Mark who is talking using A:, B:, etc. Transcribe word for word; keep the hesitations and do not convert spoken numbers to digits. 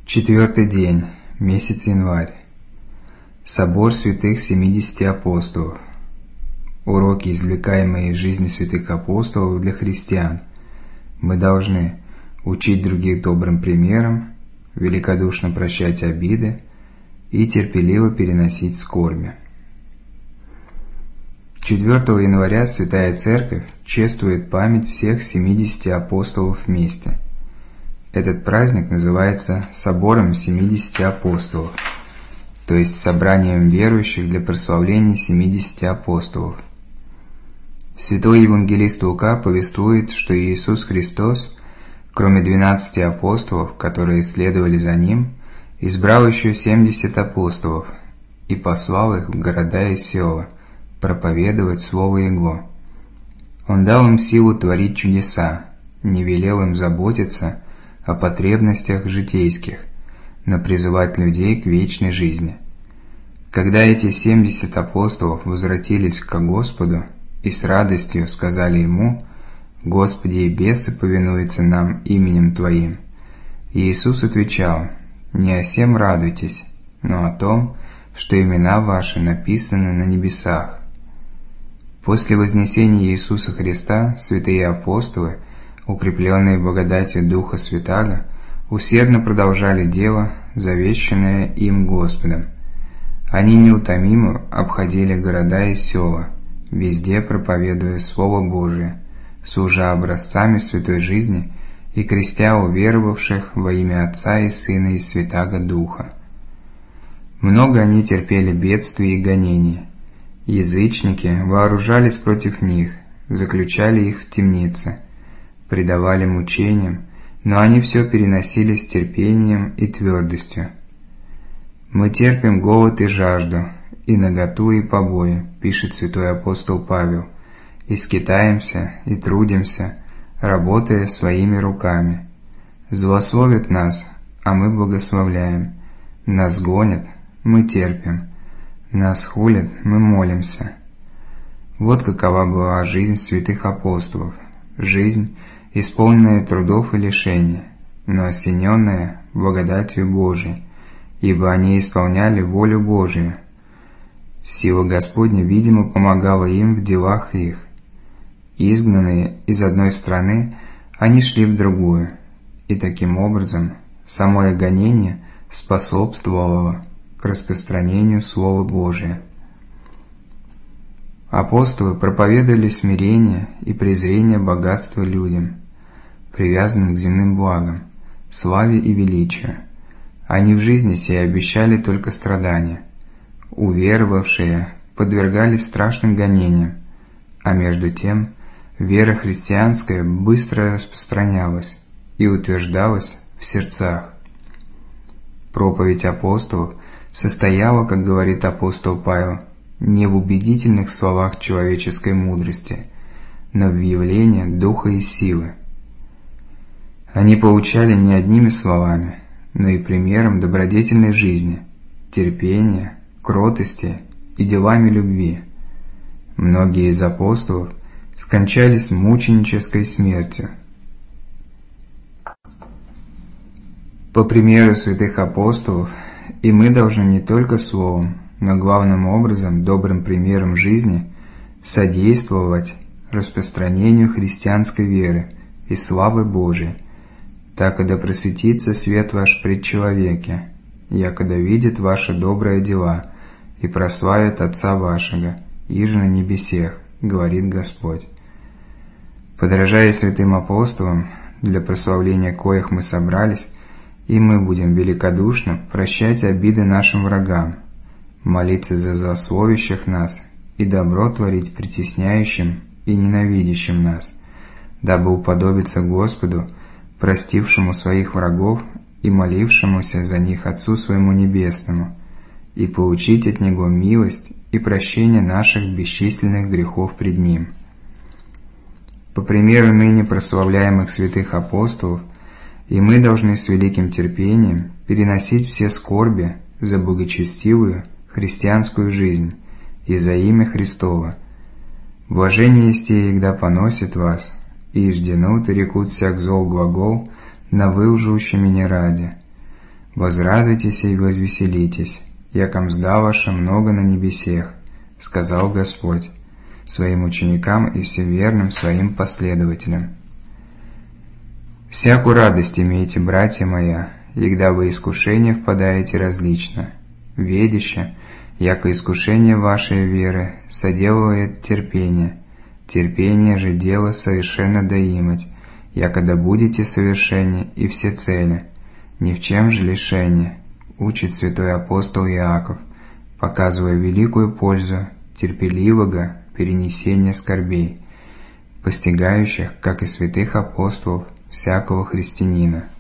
A: Четвертый день, месяц январь. Собор святых семидесяти апостолов. Уроки, извлекаемые из жизни святых апостолов для христиан. Мы должны учить других добрым примером, великодушно прощать обиды и терпеливо переносить скорби. четвёртого января Святая Церковь чествует память всех семидесяти апостолов вместе. Этот праздник называется Собором семидесяти апостолов, то есть собранием верующих для прославления семидесяти апостолов. Святой евангелист Лука повествует, что Иисус Христос, кроме двенадцати апостолов, которые следовали за Ним, избрал еще семьдесят апостолов и послал их в города и села проповедовать Слово Его. Он дал им силу творить чудеса, не велел им заботиться о потребностях житейских, но призывать людей к вечной жизни. Когда эти семьдесят апостолов возвратились к Господу и с радостью сказали Ему: «Господи, и бесы повинуются нам именем Твоим», Иисус отвечал: «Не о сем радуйтесь, но о том, что имена ваши написаны на небесах». После вознесения Иисуса Христа святые апостолы, укрепленные благодатью Духа Святаго, усердно продолжали дело, завещанное им Господом. Они неутомимо обходили города и села, везде проповедуя Слово Божие, служа образцами святой жизни и крестя уверовавших во имя Отца и Сына и Святаго Духа. Много они терпели бедствий и гонений. Язычники вооружались против них, заключали их в темницы, предавали мучениям, но они все переносили с терпением и твердостью. «Мы терпим голод и жажду, и наготу и побои», пишет святой апостол Павел, «и скитаемся, и трудимся, работая своими руками. Злословят нас, а мы благословляем. Нас гонят, мы терпим. Нас хулят, мы молимся». Вот какова была жизнь святых апостолов, жизнь, исполненная трудов и лишений, но осененная благодатью Божией, ибо они исполняли волю Божию. Сила Господня, видимо, помогала им в делах их. Изгнанные из одной страны, они шли в другую, и таким образом само их гонение способствовало к распространению Слова Божия. Апостолы проповедовали смирение и презрение богатства людям, привязанным к земным благам, славе и величию. Они в жизни сей обещали только страдания. Уверовавшие подвергались страшным гонениям, а между тем вера христианская быстро распространялась и утверждалась в сердцах. Проповедь апостолов состояла, как говорит апостол Павел, не в убедительных словах человеческой мудрости, но в явлении духа и силы. Они поучали не одними словами, но и примером добродетельной жизни, терпения, кротости и делами любви. Многие из апостолов скончались мученической смертью. По примеру святых апостолов, и мы должны не только словом, но главным образом добрым примером жизни содействовать распространению христианской веры и славы Божией, так и да просветится свет ваш пред человеке, якогда видит ваши добрые дела и прославит Отца вашего, иже на небесех, говорит Господь. Подражая святым апостолам, для прославления коих мы собрались, и мы будем великодушно прощать обиды нашим врагам, молиться за злословящих нас и добро творить притесняющим и ненавидящим нас, дабы уподобиться Господу, простившему своих врагов и молившемуся за них Отцу своему Небесному, и получить от Него милость и прощение наших бесчисленных грехов пред Ним. По примеру ныне прославляемых святых апостолов, и мы должны с великим терпением переносить все скорби за благочестивую христианскую жизнь и за имя Христово. Блажение есть те, егда поносит вас, и жденут и рекут всяк зол глагол на вы лжущи меня ради. «Возрадуйтесь и возвеселитесь, яко мзда ваша много на небесех, сказал Господь своим ученикам и всем верным своим последователям. Всякую радость имейте, братья моя, егда вы искушения впадаете различно, ведище, яко искушение вашей веры соделывает терпение, терпение же дело совершенно доимать, яко да будете совершенны и всецели, ни в чем же лишение, учит святой апостол Иаков, показывая великую пользу терпеливого перенесения скорбей, постигающих, как и святых апостолов, всякого христианина.